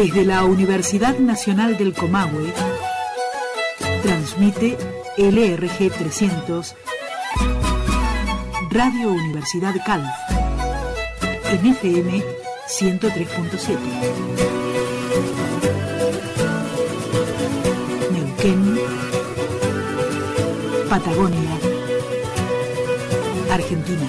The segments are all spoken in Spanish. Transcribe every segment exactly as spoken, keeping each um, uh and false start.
Desde la Universidad Nacional del Comahue, transmite L R G trescientos, Radio Universidad Calf, en F M ciento tres punto siete. Neuquén, Patagonia, Argentina.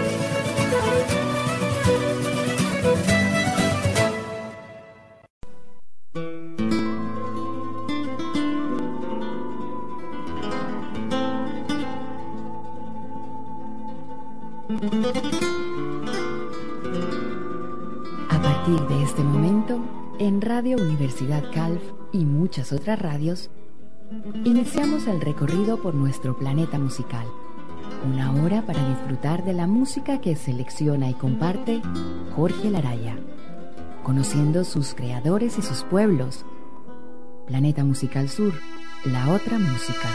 A partir de este momento, en Radio Universidad Calf y muchas otras radios, iniciamos el recorrido por nuestro planeta musical. Una hora para disfrutar de la música que selecciona y comparte Jorge Laraya, conociendo sus creadores y sus pueblos. Planeta Musical Sur, la otra música.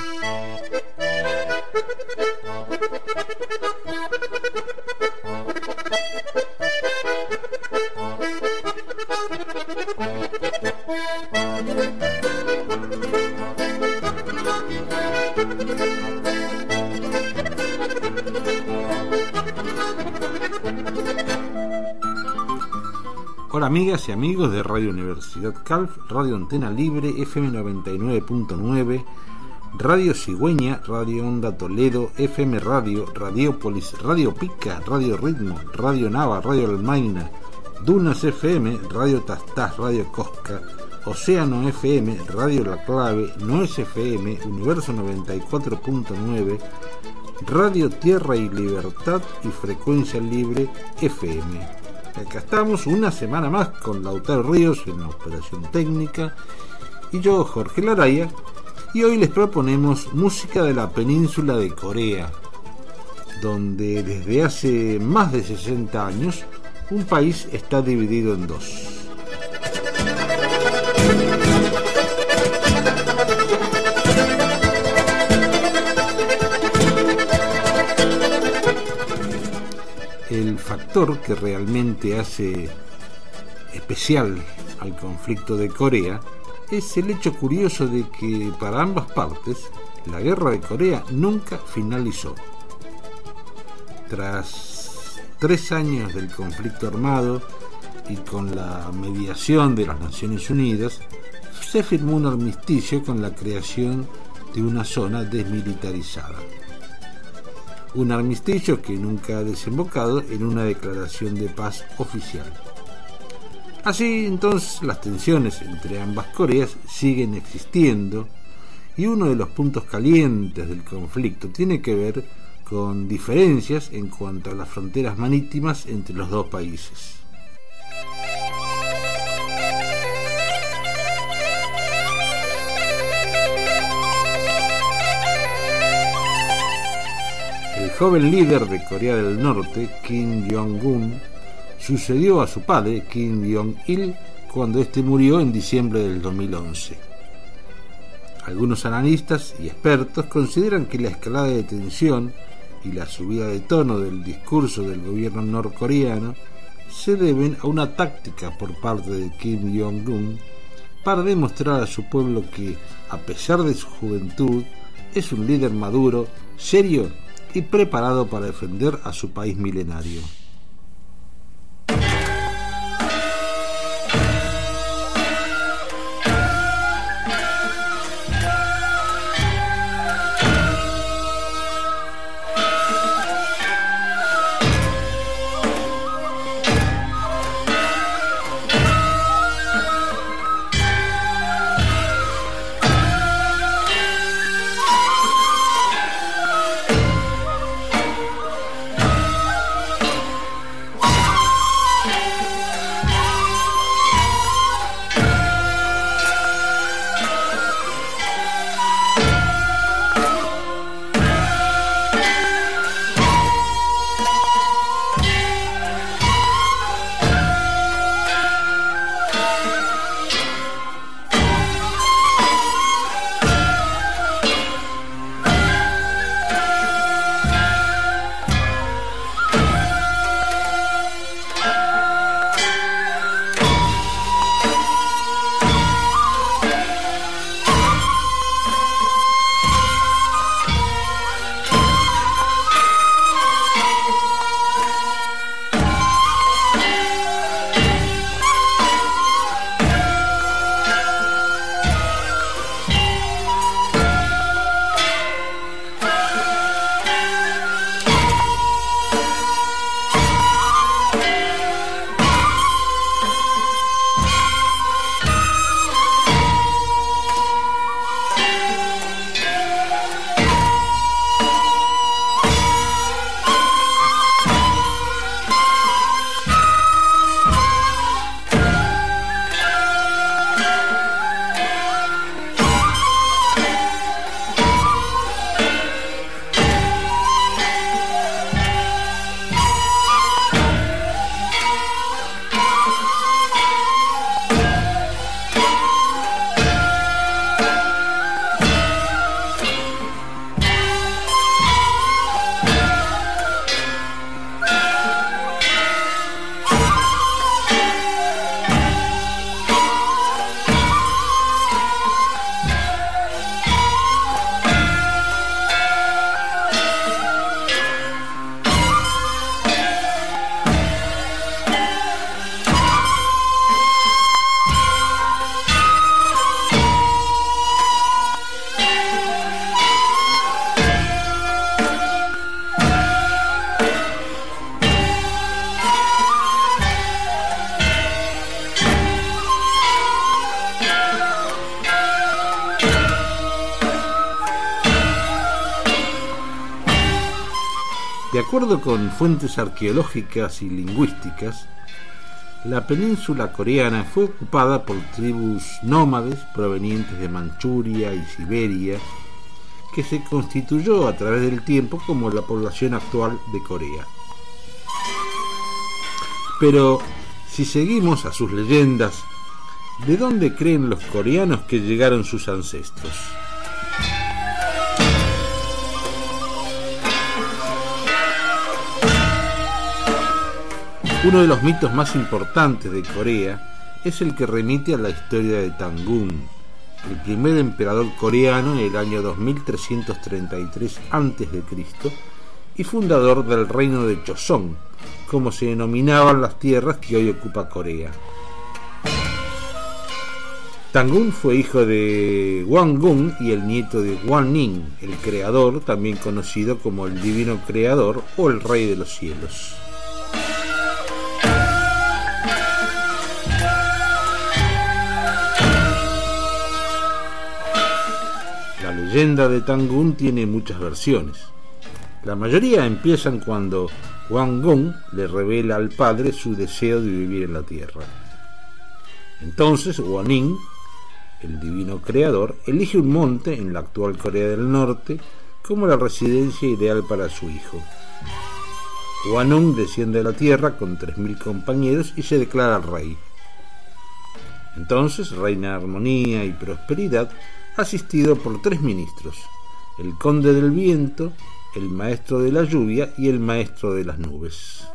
Hola amigas y amigos de Radio Universidad Calf, Radio Antena Libre, F M noventa y nueve punto nueve, Radio Cigüeña, Radio Onda Toledo, F M Radio, Radiópolis, Radio Pica, Radio Ritmo, Radio Nava, Radio Almaina, Dunas F M, Radio Tastás, Radio Cosca, Océano F M, Radio La Clave, Nuez F M, Universo noventa y cuatro punto nueve, Radio Tierra y Libertad y Frecuencia Libre F M. Acá estamos una semana más con Lautaro Ríos en la operación técnica y yo, Jorge Laraya, y hoy les proponemos música de la península de Corea, donde desde hace más de sesenta años un país está dividido en dos. El factor que realmente hace especial al conflicto de Corea es el hecho curioso de que para ambas partes la guerra de Corea nunca finalizó. Tras tres años del conflicto armado y con la mediación de las Naciones Unidas, se firmó un armisticio con la creación de una zona desmilitarizada. Un armisticio que nunca ha desembocado en una declaración de paz oficial. Así entonces las tensiones entre ambas Coreas siguen existiendo y uno de los puntos calientes del conflicto tiene que ver con diferencias en cuanto a las fronteras marítimas entre los dos países. El joven líder de Corea del Norte, Kim Jong-un, sucedió a su padre, Kim Jong-il, cuando este murió en diciembre del dos mil once. Algunos analistas y expertos consideran que la escalada de tensión y la subida de tono del discurso del gobierno norcoreano se deben a una táctica por parte de Kim Jong-un para demostrar a su pueblo que, a pesar de su juventud, es un líder maduro, serio y preparado para defender a su país milenario. acuerdo con fuentes arqueológicas y lingüísticas, la península coreana fue ocupada por tribus nómades provenientes de Manchuria y Siberia, que se constituyó a través del tiempo como la población actual de Corea. Pero si seguimos a sus leyendas, ¿de dónde creen los coreanos que llegaron sus ancestros? Uno de los mitos más importantes de Corea es el que remite a la historia de Tangun, el primer emperador coreano en el año dos mil trescientos treinta y tres antes de Cristo y fundador del reino de Choson, como se denominaban las tierras que hoy ocupa Corea. Tangun fue hijo de Hwang-gun y el nieto de Hwang-nin, el creador, también conocido como el divino creador o el rey de los cielos. La leyenda de Tangun tiene muchas versiones. La mayoría empiezan cuando Hwang-gun le revela al padre su deseo de vivir en la tierra. Entonces Hwang-nin, el divino creador, elige un monte en la actual Corea del Norte como la residencia ideal para su hijo. Hwang-nin desciende a la tierra con tres mil compañeros y se declara rey. Entonces reina armonía y prosperidad, asistido por tres ministros: el conde del viento, el maestro de la lluvia y el maestro de las nubes.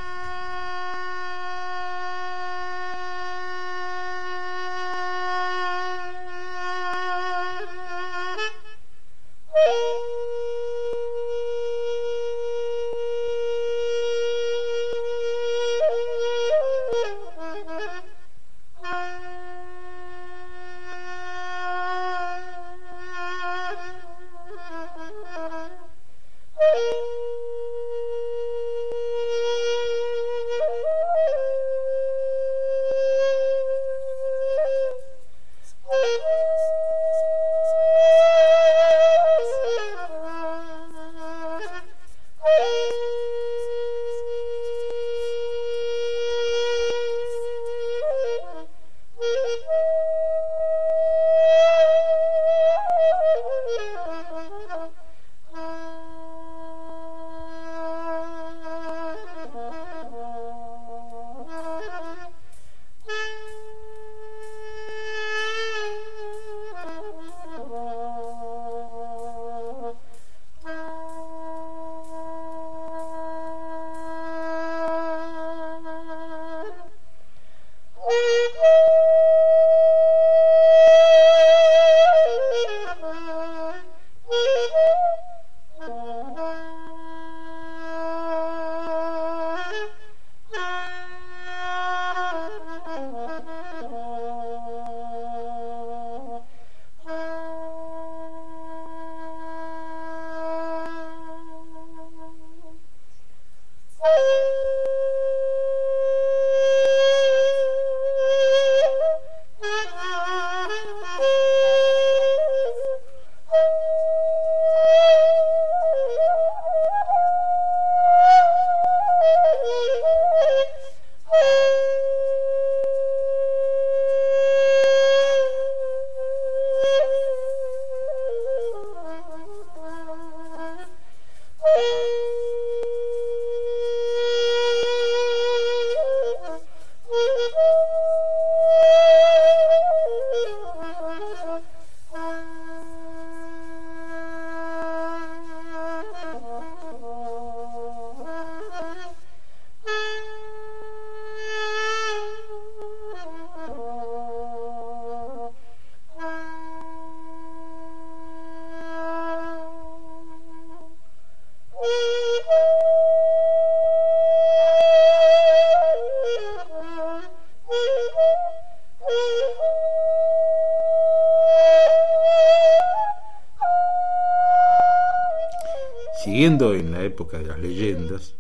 Siguiendo en la época de las leyendas,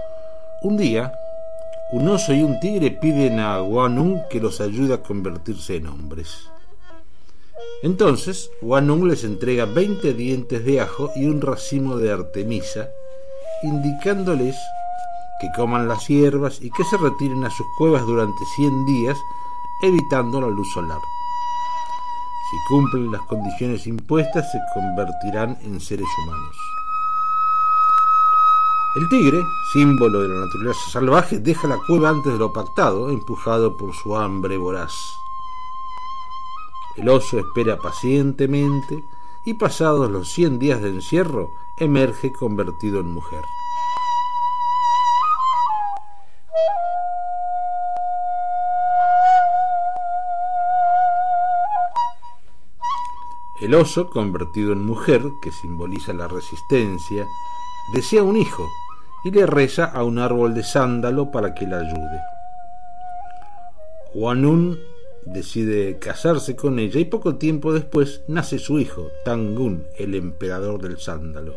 un día un oso y un tigre piden a Hwang-nin que los ayude a convertirse en hombres. Entonces Hwang-nin les entrega veinte dientes de ajo y un racimo de artemisa indicándoles que coman las hierbas y que se retiren a sus cuevas durante cien días, evitando la luz solar. Si cumplen las condiciones impuestas, se convertirán en seres humanos. El tigre, símbolo de la naturaleza salvaje, deja la cueva antes de lo pactado, empujado por su hambre voraz. El oso espera pacientemente y pasados los cien días de encierro, emerge convertido en mujer. El oso, convertido en mujer, que simboliza la resistencia, desea un hijo y le reza a un árbol de sándalo para que la ayude. Huanun decide casarse con ella y poco tiempo después nace su hijo, Tangun, el emperador del sándalo.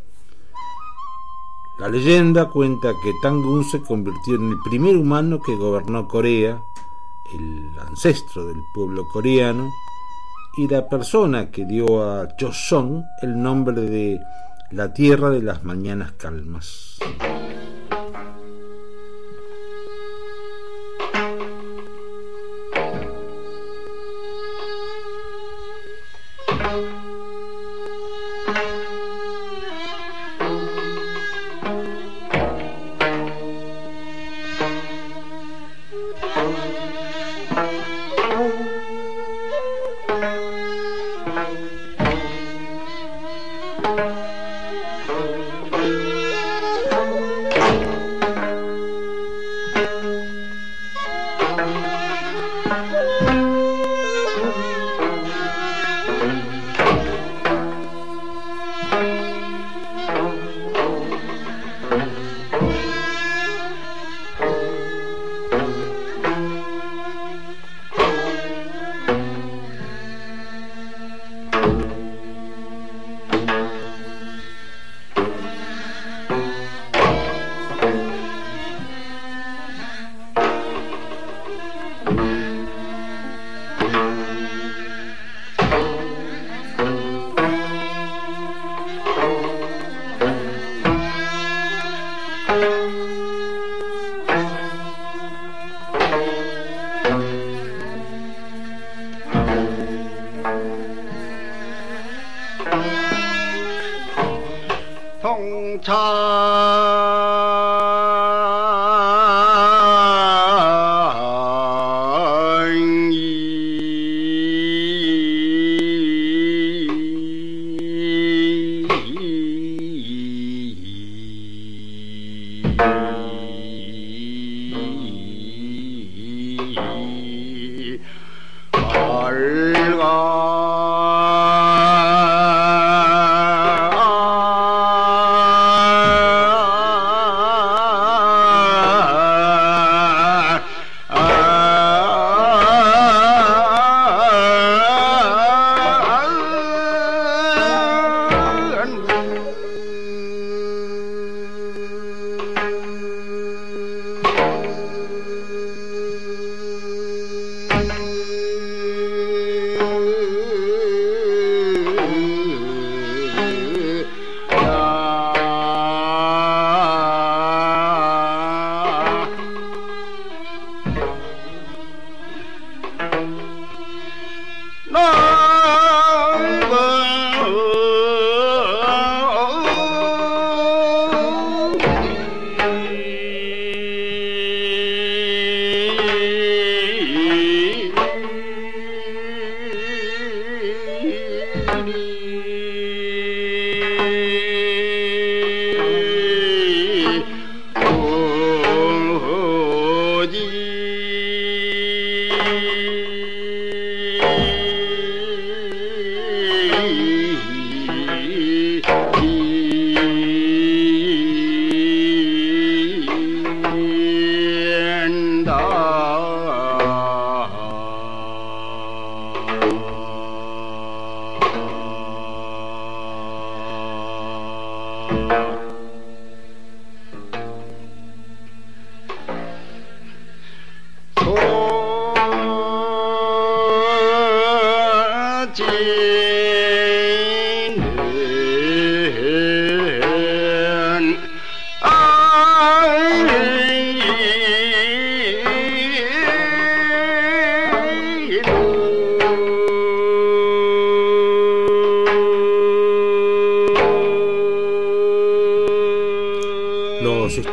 La leyenda cuenta que Tangun se convirtió en el primer humano que gobernó Corea, el ancestro del pueblo coreano, y la persona que dio a Joseon el nombre de la tierra de las mañanas calmas.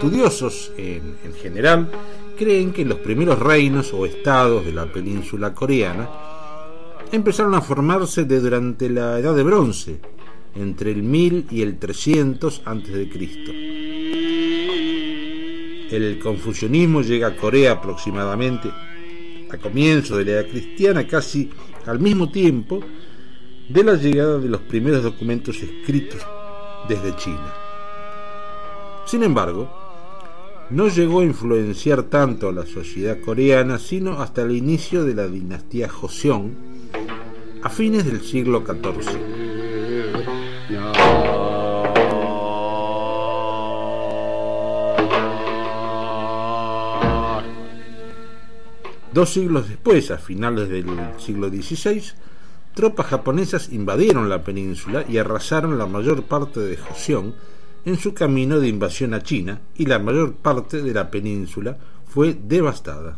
estudiosos en, en general creen que los primeros reinos o estados de la península coreana empezaron a formarse de durante la Edad de Bronce, entre el mil y el trescientos antes de Cristo. El confucianismo llega a Corea aproximadamente a comienzos de la Edad Cristiana, casi al mismo tiempo de la llegada de los primeros documentos escritos desde China. Sin embargo, no llegó a influenciar tanto a la sociedad coreana sino hasta el inicio de la dinastía Joseon a fines del siglo catorce. Dos siglos después, a finales del siglo dieciséis, tropas japonesas invadieron la península y arrasaron la mayor parte de Joseon en su camino de invasión a China, y la mayor parte de la península fue devastada.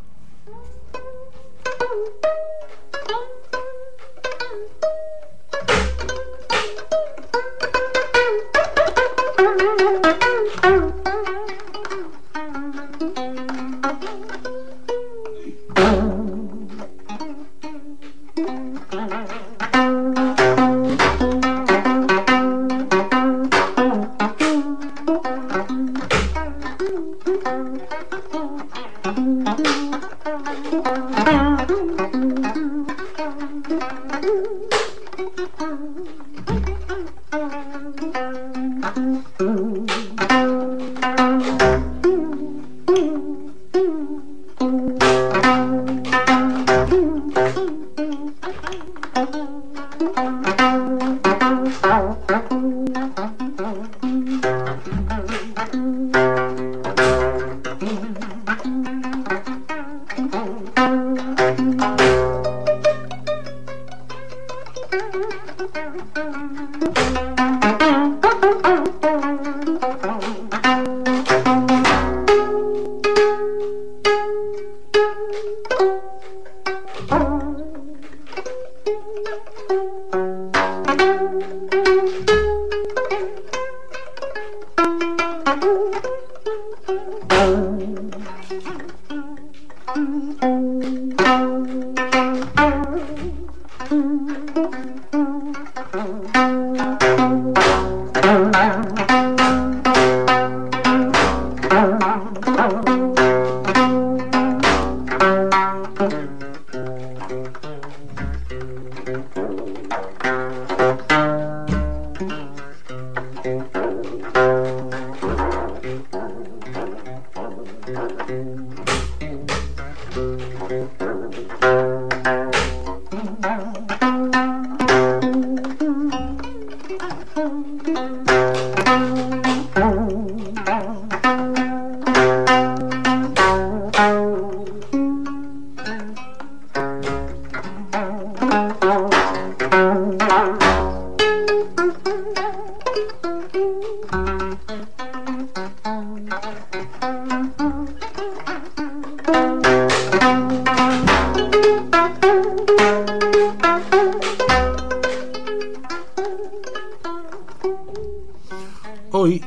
Hoy,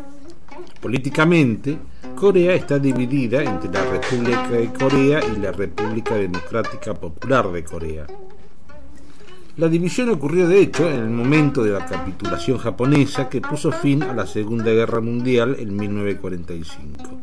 políticamente, Corea está dividida entre la República de Corea y la República Democrática Popular de Corea. La división ocurrió de hecho en el momento de la capitulación japonesa, que puso fin a la Segunda Guerra Mundial en mil novecientos cuarenta y cinco.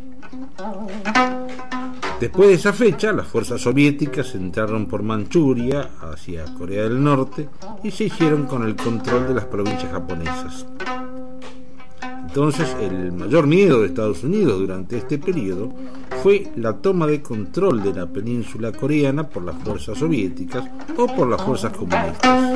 Después de esa fecha, las fuerzas soviéticas entraron por Manchuria hacia Corea del Norte y se hicieron con el control de las provincias japonesas. Entonces, el mayor miedo de Estados Unidos durante este periodo fue la toma de control de la península coreana por las fuerzas soviéticas o por las fuerzas comunistas.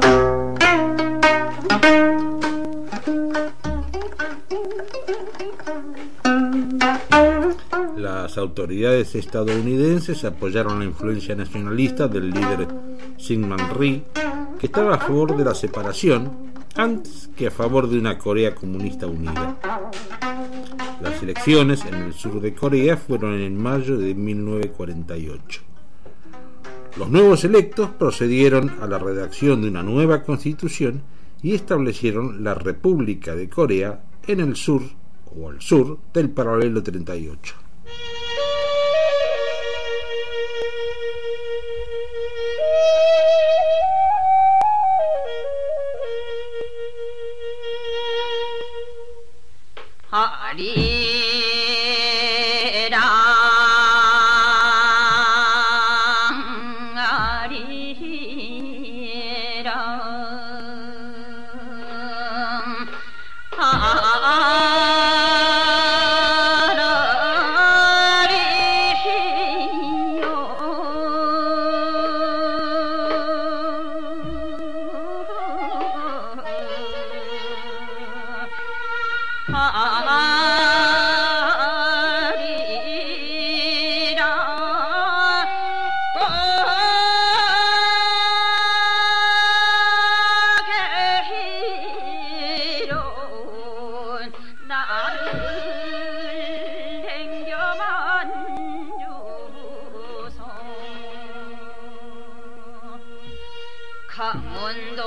Las autoridades estadounidenses apoyaron la influencia nacionalista del líder Syngman Rhee, que estaba a favor de la separación antes que a favor de una Corea comunista unida. Las elecciones en el sur de Corea fueron en mayo de mil novecientos cuarenta y ocho. Los nuevos electos procedieron a la redacción de una nueva constitución y establecieron la República de Corea en el sur o al sur del paralelo treinta y ocho. 강원도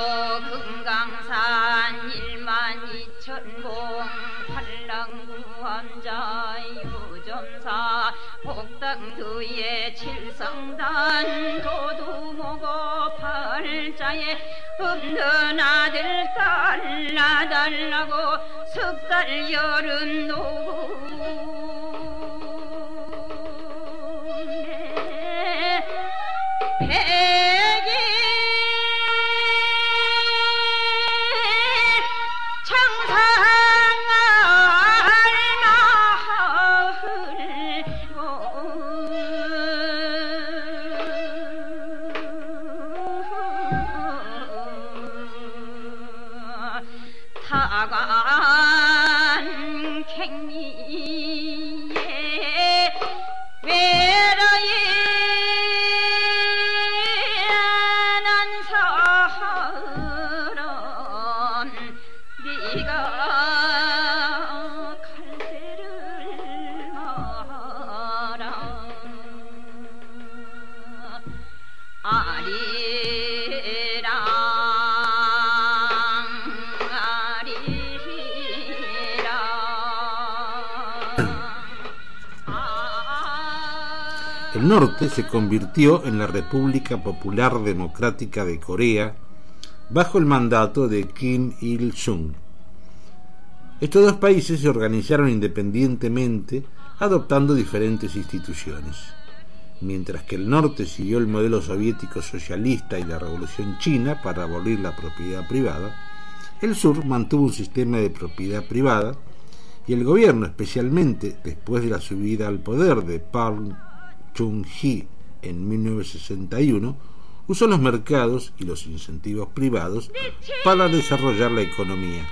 금강산 일만 이천공 한랑구 환자 유점사 복당두의 칠성단 도두모고 팔자에 없는 아들 달라달라고 석달 여름 노네 백이 타간 갱리에 외로이 난 사람 네가 칼대를 마라 아리랑 El norte se convirtió en la República Popular Democrática de Corea bajo el mandato de Kim Il-sung. Estos dos países se organizaron independientemente, adoptando diferentes instituciones. Mientras que el norte siguió el modelo soviético socialista y la Revolución China para abolir la propiedad privada, el sur mantuvo un sistema de propiedad privada y el gobierno, especialmente después de la subida al poder de Park Chung-hee en mil novecientos sesenta y uno, usó los mercados y los incentivos privados para desarrollar la economía.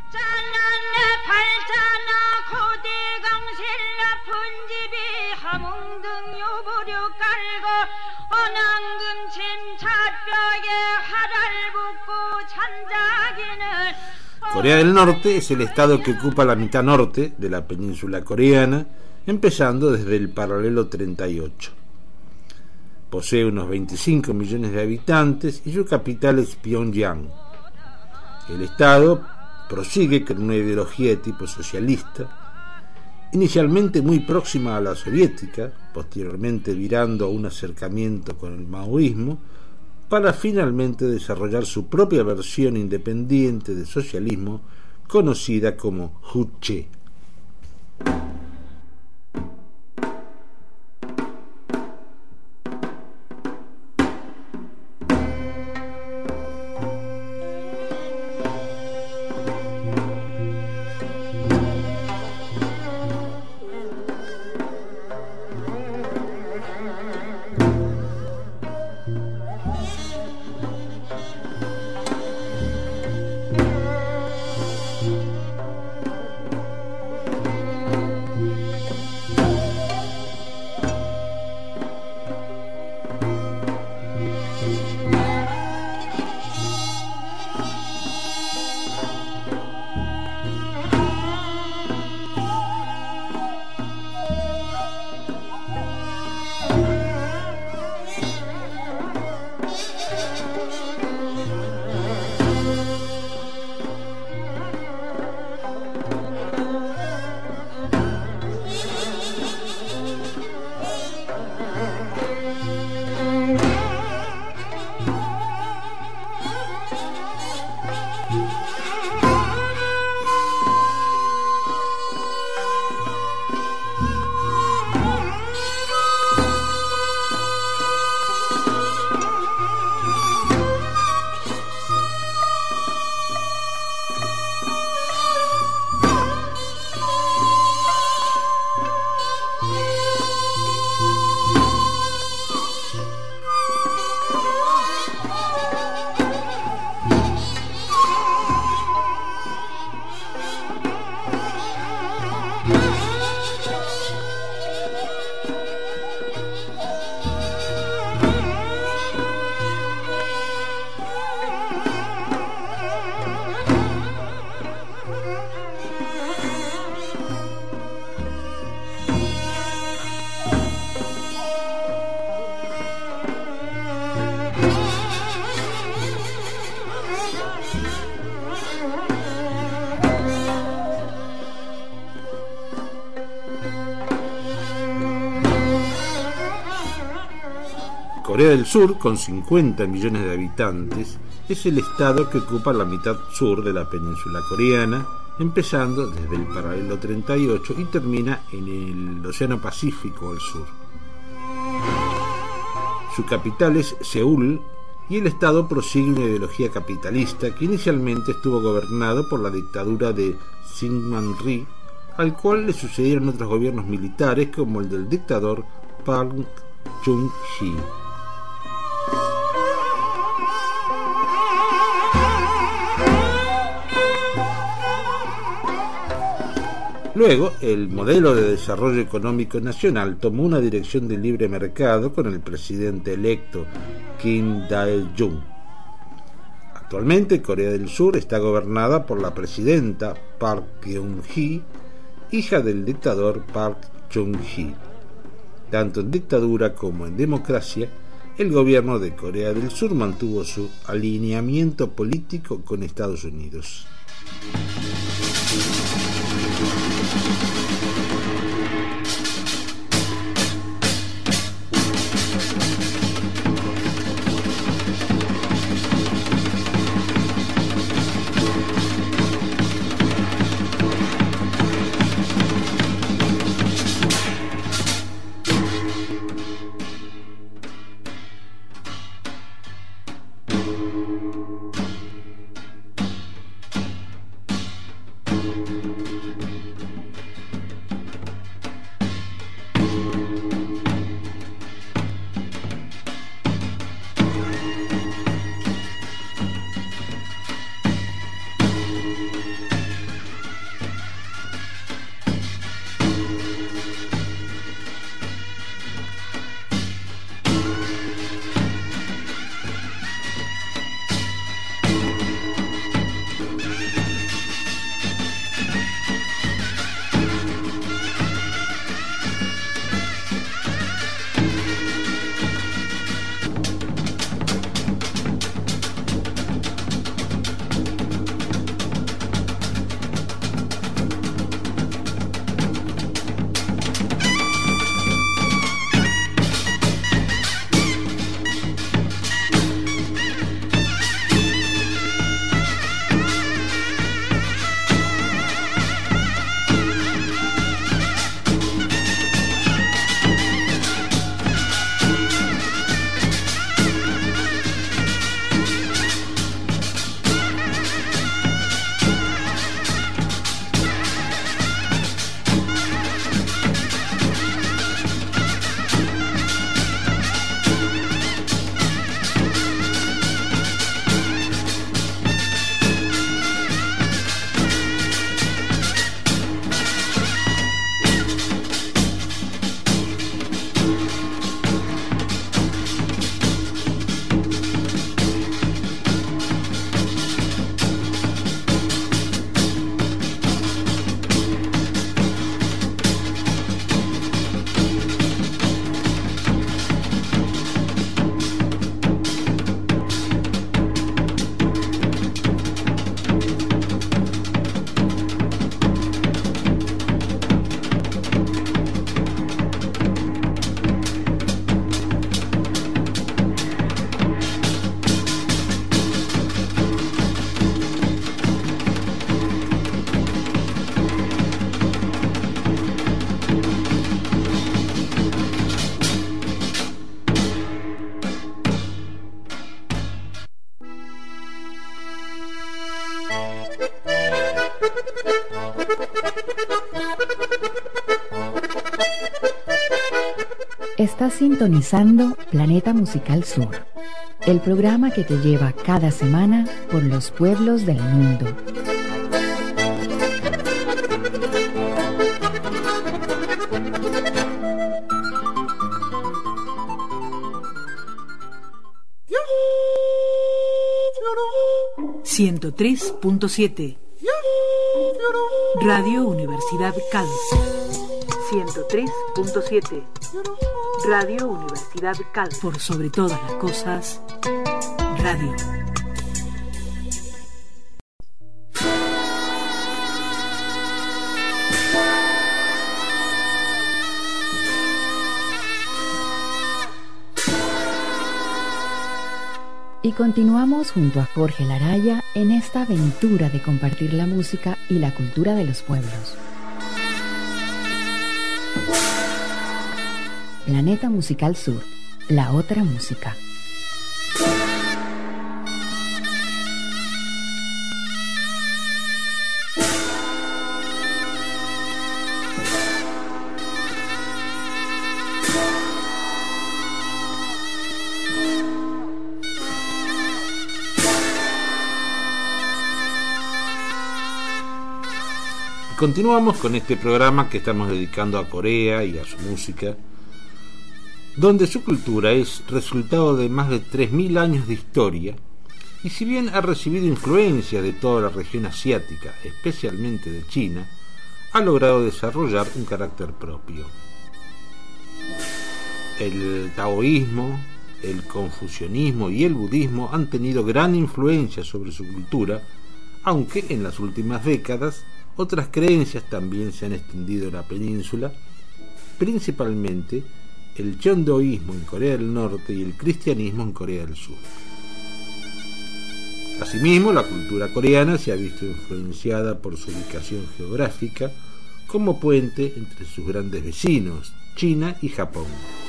Corea del Norte es el estado que ocupa la mitad norte de la península coreana, empezando desde el paralelo treinta y ocho. Posee unos veinticinco millones de habitantes y su capital es Pyongyang. El estado prosigue con una ideología de tipo socialista, inicialmente muy próxima a la soviética, posteriormente virando a un acercamiento con el maoísmo, para finalmente desarrollar su propia versión independiente de socialismo, conocida como Juche. Corea del Sur, con cincuenta millones de habitantes, es el estado que ocupa la mitad sur de la península coreana, empezando desde el paralelo treinta y ocho y termina en el Océano Pacífico al sur. Su capital es Seúl y el estado prosigue una ideología capitalista que inicialmente estuvo gobernado por la dictadura de Syngman Rhee, al cual le sucedieron otros gobiernos militares como el del dictador Park Chung-hee. Luego, el modelo de desarrollo económico nacional tomó una dirección de libre mercado con el presidente electo Kim Dae-jung. Actualmente, Corea del Sur está gobernada por la presidenta Park Geun-hye, hija del dictador Park Chung-hee. Tanto en dictadura como en democracia, el gobierno de Corea del Sur mantuvo su alineamiento político con Estados Unidos. Estás sintonizando Planeta Musical Sur, el programa que te lleva cada semana por los pueblos del mundo. ciento tres punto siete Radio Universidad Calv. ciento tres punto siete Radio Universidad Calv. Por sobre todas las cosas, radio. Y continuamos junto a Jorge Laraya en esta aventura de compartir la música y la cultura de los pueblos. Planeta Musical Sur, la otra música. Continuamos con este programa que estamos dedicando a Corea y a su música, donde su cultura es resultado de más de tres mil años de historia, y si bien ha recibido influencias de toda la región asiática, especialmente de China, ha logrado desarrollar un carácter propio. El taoísmo, el confucianismo y el budismo han tenido gran influencia sobre su cultura, aunque en las últimas décadas otras creencias también se han extendido en la península, principalmente el cheondoísmo en Corea del Norte y el cristianismo en Corea del Sur. Asimismo, la cultura coreana se ha visto influenciada por su ubicación geográfica como puente entre sus grandes vecinos, China y Japón.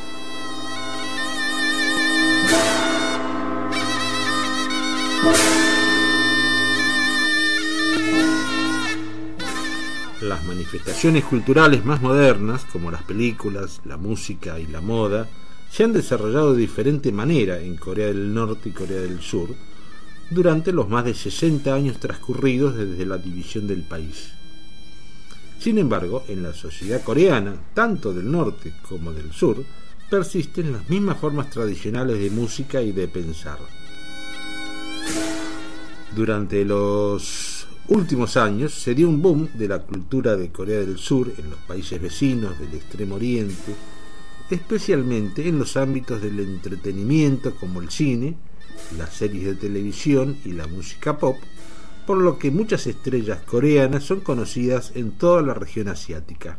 Las manifestaciones culturales más modernas, como las películas, la música y la moda, se han desarrollado de diferente manera en Corea del Norte y Corea del Sur durante los más de sesenta años transcurridos desde la división del país. Sin embargo, en la sociedad coreana, tanto del norte como del sur, persisten las mismas formas tradicionales de música y de pensar. Durante los últimos años se dio un boom de la cultura de Corea del Sur en los países vecinos del Extremo Oriente, especialmente en los ámbitos del entretenimiento como el cine, las series de televisión y la música pop, por lo que muchas estrellas coreanas son conocidas en toda la región asiática.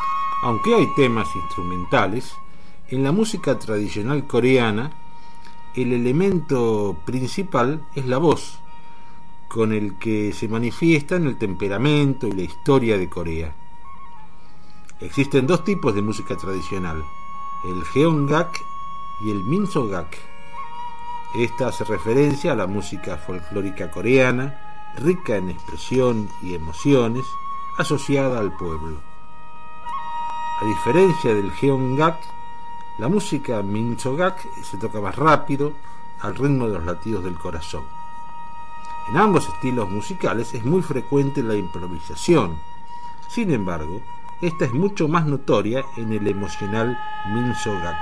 Aunque hay temas instrumentales, en la música tradicional coreana el elemento principal es la voz, con el que se manifiesta en el temperamento y la historia de Corea. Existen dos tipos de música tradicional, el Jeongak y el Minsogak. Esta hace referencia a la música folclórica coreana, rica en expresión y emociones, asociada al pueblo. A diferencia del Jeongak, la música Minsogak se toca más rápido, al ritmo de los latidos del corazón. En ambos estilos musicales es muy frecuente la improvisación. Sin embargo, esta es mucho más notoria en el emocional Minsogak.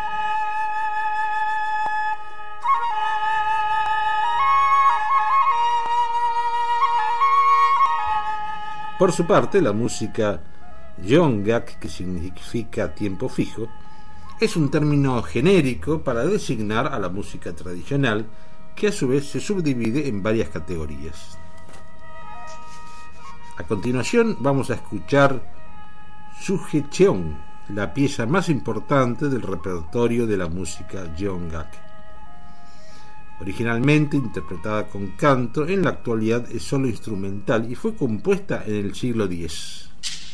Por su parte, la música Jeongak, que significa tiempo fijo, es un término genérico para designar a la música tradicional, que a su vez se subdivide en varias categorías. A continuación vamos a escuchar Sujecheon, la pieza más importante del repertorio de la música Jeongak. Originalmente interpretada con canto, en la actualidad es solo instrumental y fue compuesta en el siglo diez.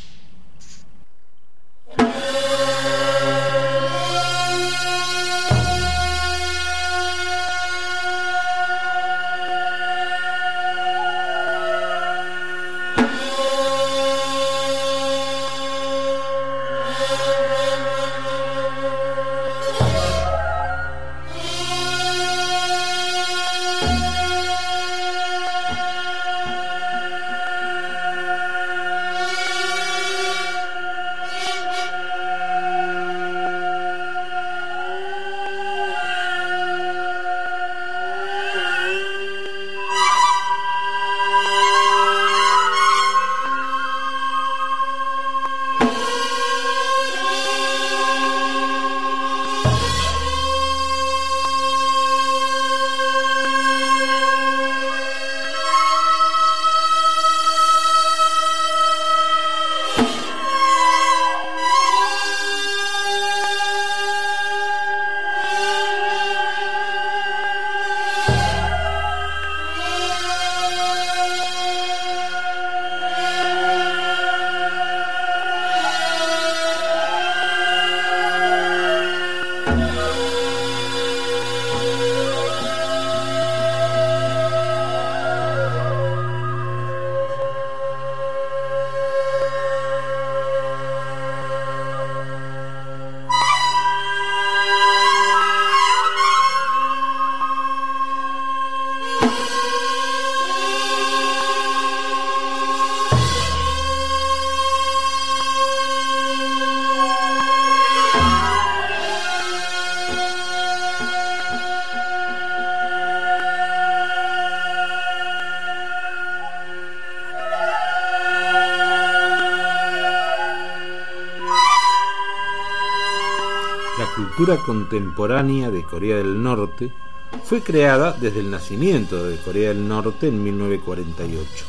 La cultura contemporánea de Corea del Norte fue creada desde el nacimiento de Corea del Norte en mil novecientos cuarenta y ocho.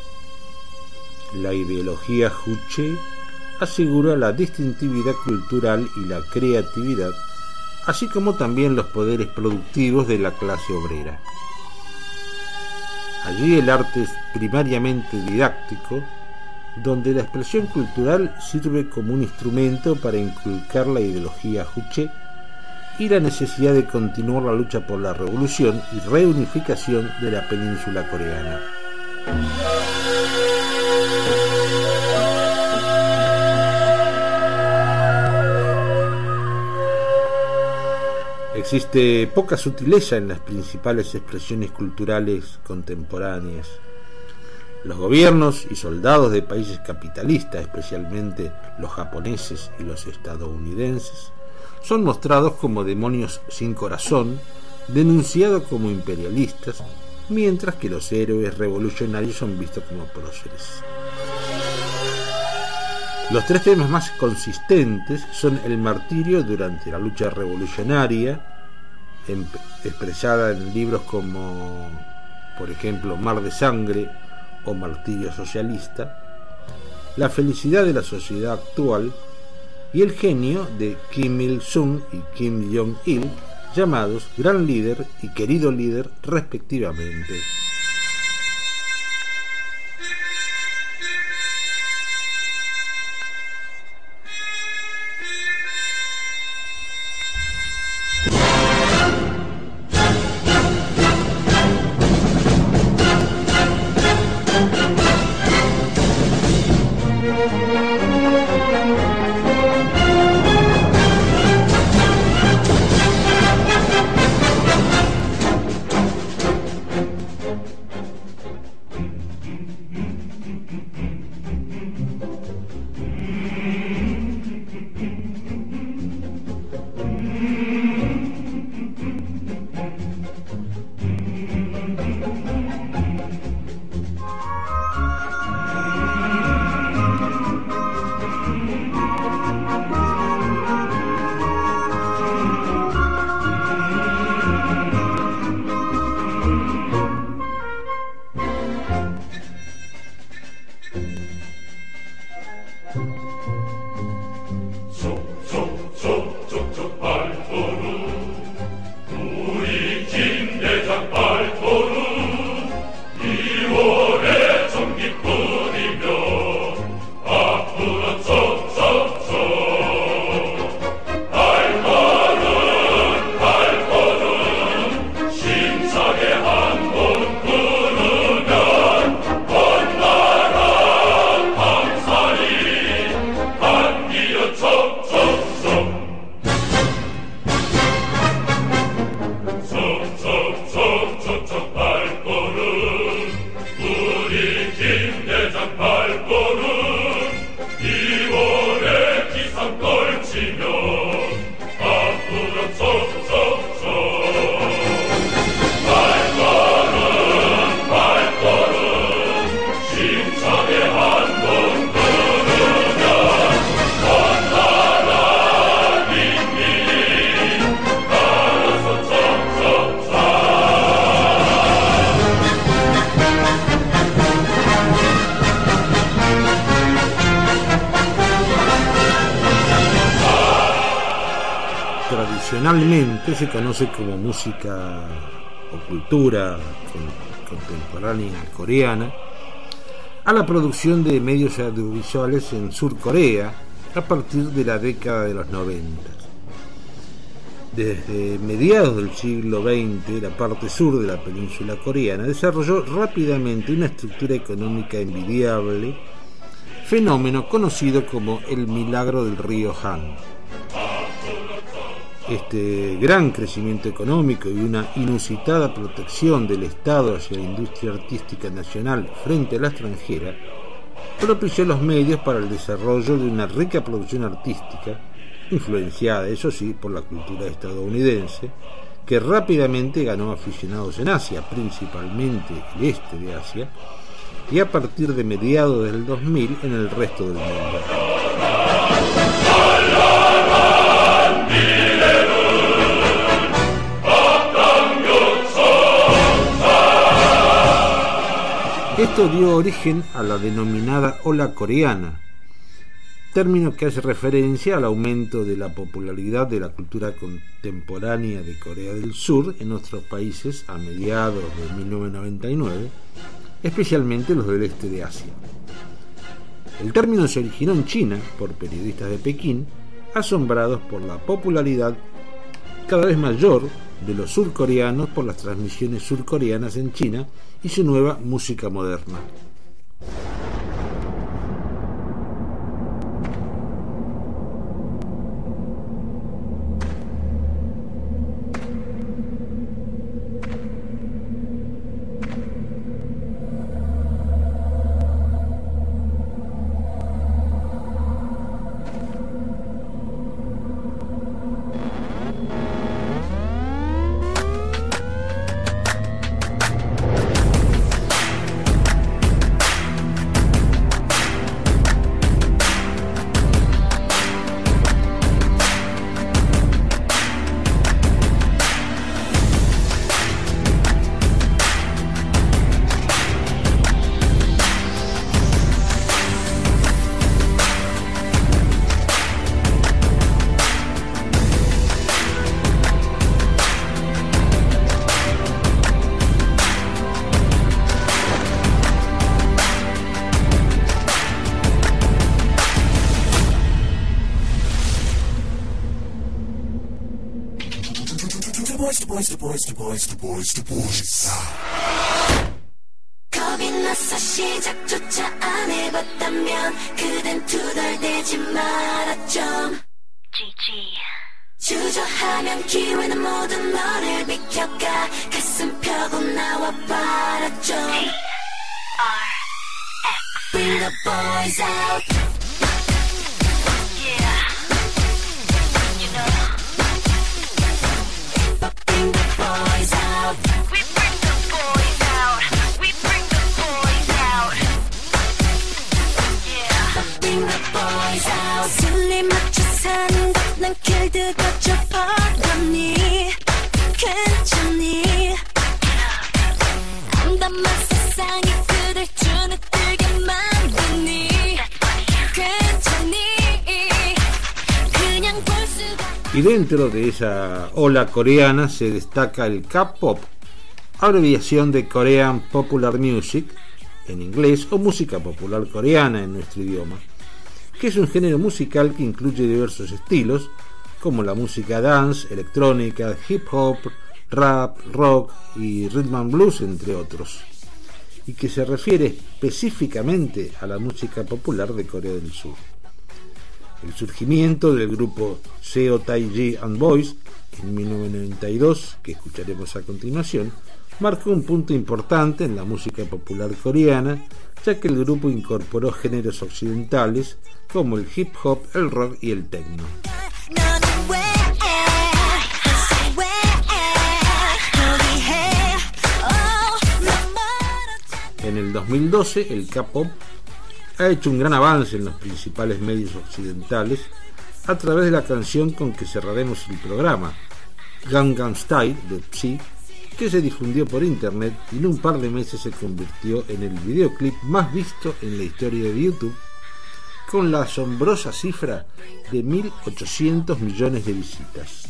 La ideología Juche asegura la distintividad cultural y la creatividad, así como también los poderes productivos de la clase obrera. Allí el arte es primariamente didáctico, donde la expresión cultural sirve como un instrumento para inculcar la ideología Juche y la necesidad de continuar la lucha por la revolución y reunificación de la península coreana. Existe poca sutileza en las principales expresiones culturales contemporáneas. Los gobiernos y soldados de países capitalistas, especialmente los japoneses y los estadounidenses, son mostrados como demonios sin corazón, denunciados como imperialistas, mientras que los héroes revolucionarios son vistos como próceres. Los tres temas más consistentes son el martirio durante la lucha revolucionaria, expresada en libros como, por ejemplo, Mar de Sangre o Martirio Socialista, la felicidad de la sociedad actual y el genio de Kim Il-sung y Kim Jong-il, llamados Gran Líder y Querido Líder respectivamente. Tradicionalmente se conoce como música o cultura contemporánea coreana a la producción de medios audiovisuales en Sur Corea a partir de la década de los noventa. Desde mediados del siglo veinte, la parte sur de la península coreana desarrolló rápidamente una estructura económica envidiable, fenómeno conocido como el milagro del río Han. Este gran crecimiento económico y una inusitada protección del Estado hacia la industria artística nacional frente a la extranjera propició los medios para el desarrollo de una rica producción artística, influenciada, eso sí, por la cultura estadounidense, que rápidamente ganó aficionados en Asia, principalmente el este de Asia, y a partir de mediados del dos mil en el resto del mundo. Esto dio origen a la denominada ola coreana, término que hace referencia al aumento de la popularidad de la cultura contemporánea de Corea del Sur en otros países a mediados de mil novecientos noventa y nueve, especialmente los del este de Asia. El término se originó en China por periodistas de Pekín, asombrados por la popularidad cada vez mayor de los surcoreanos por las transmisiones surcoreanas en China y su nueva música moderna. boys, the boys, the boys, the boys, the boys, the boys. 겁이 나서 시작조차 안 해봤다면 그댄 투덜대지 마라 좀 지지 주저하면 기회는 모두 너를 비켜가 가슴 펴고 나와봐라 좀 T R X Bring the boys out Yeah You know Bring the boys out We bring the boys out We bring the boys out Yeah Bring the boys out 슬림 맞춰 사는 것 난 길드가 좁아가니 괜찮니 담담한 세상이 그댈 주눅들게 만드니 괜찮니 그냥 볼 수가. Y dentro de esa ola coreana se destaca el K-pop, abreviación de Korean Popular Music en inglés o música popular coreana en nuestro idioma, que es un género musical que incluye diversos estilos como la música dance, electrónica, hip hop, rap, rock y rhythm and blues, entre otros, y que se refiere específicamente a la música popular de Corea del Sur. El surgimiento del grupo Seo Taiji and Boys en mil novecientos noventa y dos, que escucharemos a continuación, marcó un punto importante en la música popular coreana, ya que el grupo incorporó géneros occidentales como el hip hop, el rock y el techno. En el dos mil doce, el K-pop ha hecho un gran avance en los principales medios occidentales a través de la canción con que cerraremos el programa, Gangnam Style de Psy, que se difundió por internet y en un par de meses se convirtió en el videoclip más visto en la historia de YouTube, con la asombrosa cifra de mil ochocientos millones de visitas.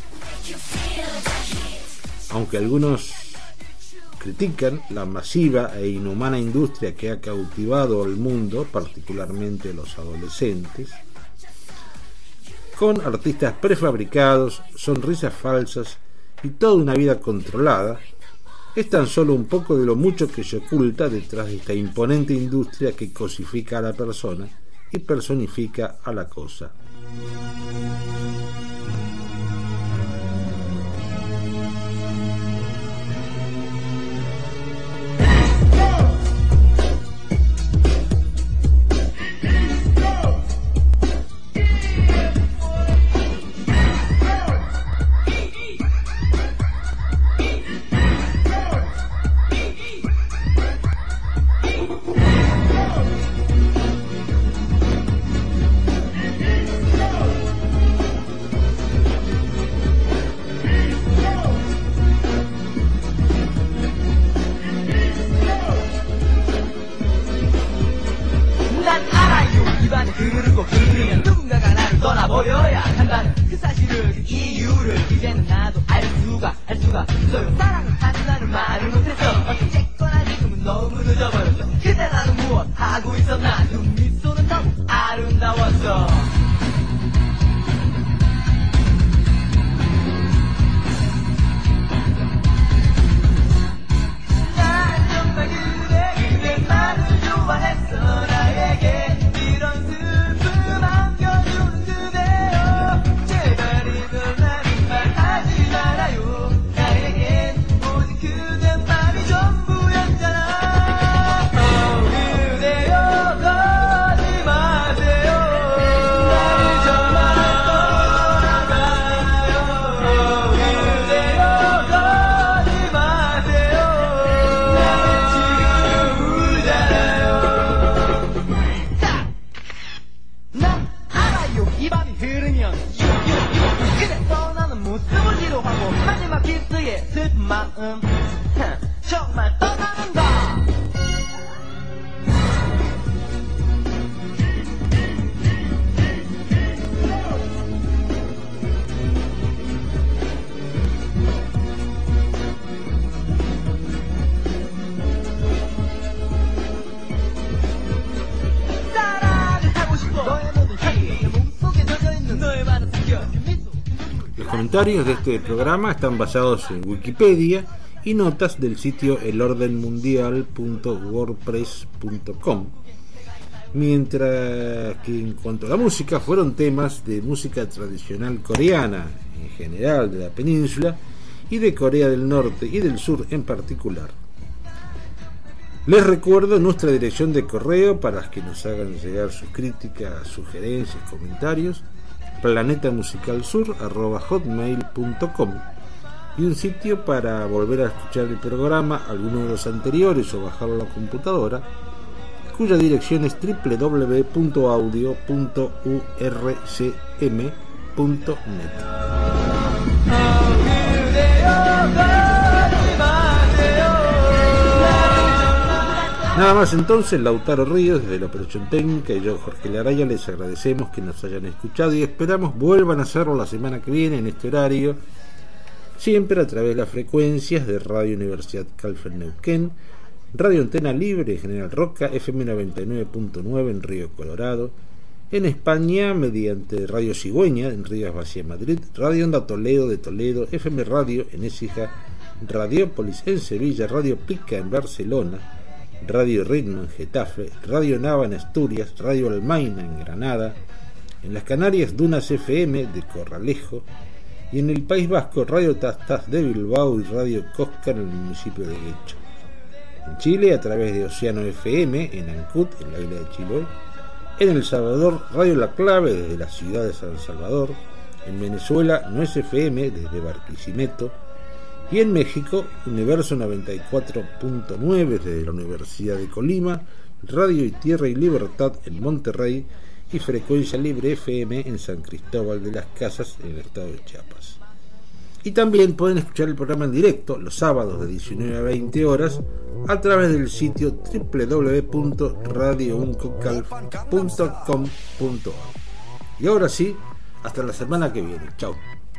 Aunque algunos critican la masiva e inhumana industria que ha cautivado al mundo, particularmente los adolescentes, con artistas prefabricados, sonrisas falsas y toda una vida controlada, es tan solo un poco de lo mucho que se oculta detrás de esta imponente industria que cosifica a la persona y personifica a la cosa. Los comentarios de este programa están basados en Wikipedia y notas del sitio el orden mundial punto wordpress punto com, mientras que en cuanto a la música fueron temas de música tradicional coreana en general de la península y de Corea del Norte y del Sur en particular. Les recuerdo nuestra dirección de correo para que nos hagan llegar sus críticas, sugerencias, comentarios: planetamusicalsur arroba hotmail punto com, y un sitio para volver a escuchar el programa, alguno de los anteriores, o bajarlo a la computadora, cuya dirección es doble u doble u doble u punto audio punto u r c m punto net. Nada más entonces, Lautaro Ríos desde la operación técnica y yo, Jorge Laraya, les agradecemos que nos hayan escuchado y esperamos vuelvan a hacerlo la semana que viene en este horario, siempre a través de las frecuencias de Radio Universidad Calf en Neuquén, Radio Antena Libre General Roca, F M noventa y nueve punto nueve en Río Colorado, en España mediante Radio Cigüeña en Rivas Vacia, Madrid, Radio Onda Toledo de Toledo, F M Radio en Écija, Radiópolis en Sevilla, Radio Pica en Barcelona, Radio Ritmo en Getafe, Radio Nava en Asturias, Radio Almaina en Granada, en las Canarias Dunas F M de Corralejo, y en el País Vasco Radio Tastas de Bilbao y Radio Cosca en el municipio de Guecho. En Chile a través de Océano F M en Ancud, en la isla de Chiloé. En El Salvador Radio La Clave desde la ciudad de San Salvador. En Venezuela Nuez F M desde Barquisimeto. Y en México Universo noventa y cuatro punto nueve desde la Universidad de Colima, Radio y Tierra y Libertad en Monterrey y Frecuencia Libre F M en San Cristóbal de las Casas en el estado de Chiapas. Y también pueden escuchar el programa en directo los sábados de diecinueve a veinte horas a través del sitio doble u doble u doble u punto radio uncocalf punto com punto a r. Y ahora sí, hasta la semana que viene. Chao.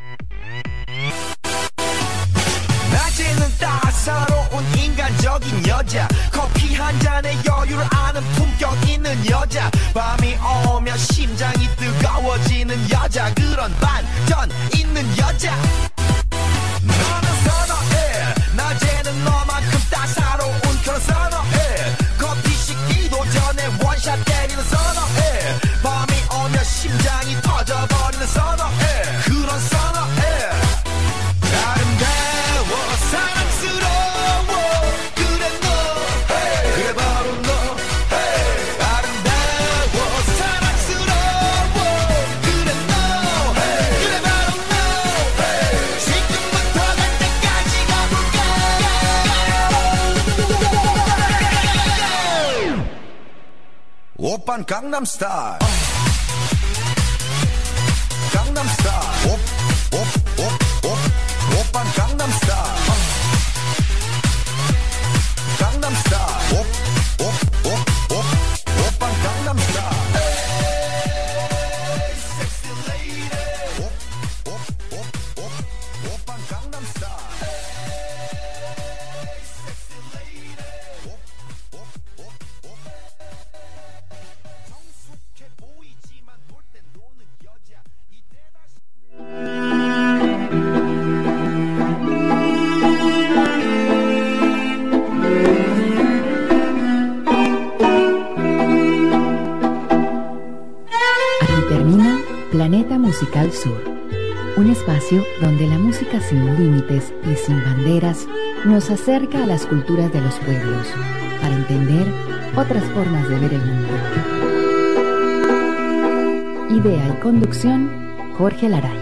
낮에는 따사로운 인간적인 여자 커피 한 잔에 여유를 아는 품격 있는 여자 밤이 오면 심장이 뜨거워지는 여자 그런 반전 있는 여자 너는 선어해 낮에는 너만큼 따사로운 그런 선어해 커피 식기도 전에 원샷 때리는 선어해 밤이 오면 심장이 터져버리는 선어해 그런 선어해 아름다워 사랑스러워 그래 너 hey. 그래 바로 너 hey. 아름다워 사랑스러워 그래 너 hey. 그래 바로 너 hey. 지금부터 갈 때까지 가볼까 오빤 강남스타일 강남스타일 옵옵옵옵 오빤 강남스타일 강남스타일 옵옵옵옵 오빤 강남스타일 에이 섹시 레이디 옵옵옵옵 오빤 강남스타일 에이 섹시 레이디 옵옵옵옵 성숙해 보이지만 볼 땐 노는 여자 이때 다시 Planeta Musical Sur, un espacio donde la música sin límites y sin banderas nos acerca a las culturas de los pueblos para entender otras formas de ver el mundo. Idea y conducción, Jorge Laraya.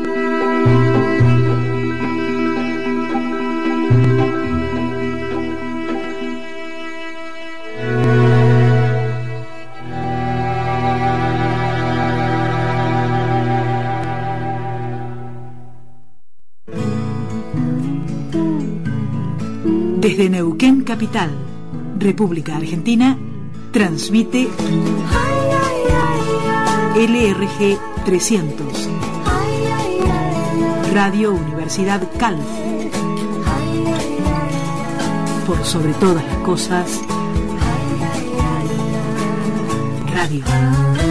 Desde Neuquén Capital, República Argentina, transmite L R G trescientos, Radio Universidad Calf. Por sobre todas las cosas, radio.